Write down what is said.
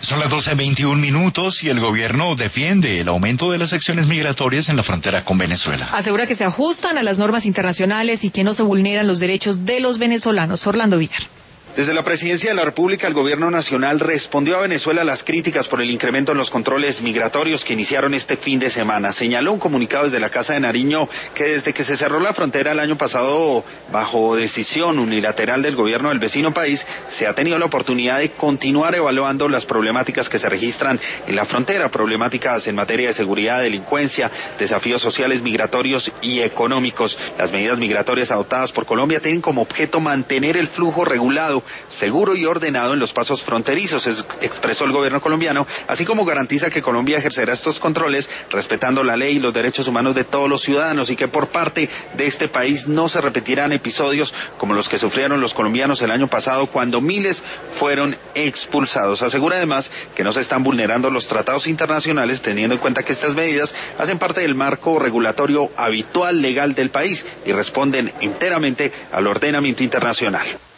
Son las 12:21 y el gobierno defiende el aumento de las acciones migratorias en la frontera con Venezuela. Asegura que se ajustan a las normas internacionales y que no se vulneran los derechos de los venezolanos. Orlando Villar. Desde la Presidencia de la República, el Gobierno Nacional respondió a Venezuela las críticas por el incremento en los controles migratorios que iniciaron este fin de semana. Señaló un comunicado desde la Casa de Nariño que desde que se cerró la frontera el año pasado, bajo decisión unilateral del gobierno del vecino país, se ha tenido la oportunidad de continuar evaluando las problemáticas que se registran en la frontera, problemáticas en materia de seguridad, delincuencia, desafíos sociales, migratorios y económicos. Las medidas migratorias adoptadas por Colombia tienen como objeto mantener el flujo regulado, seguro y ordenado en los pasos fronterizos, expresó el gobierno colombiano, así como garantiza que Colombia ejercerá estos controles respetando la ley y los derechos humanos de todos los ciudadanos y que por parte de este país no se repetirán episodios como los que sufrieron los colombianos el año pasado cuando miles fueron expulsados. Asegura además que no se están vulnerando los tratados internacionales, teniendo en cuenta que estas medidas hacen parte del marco regulatorio habitual legal del país y responden enteramente al ordenamiento internacional.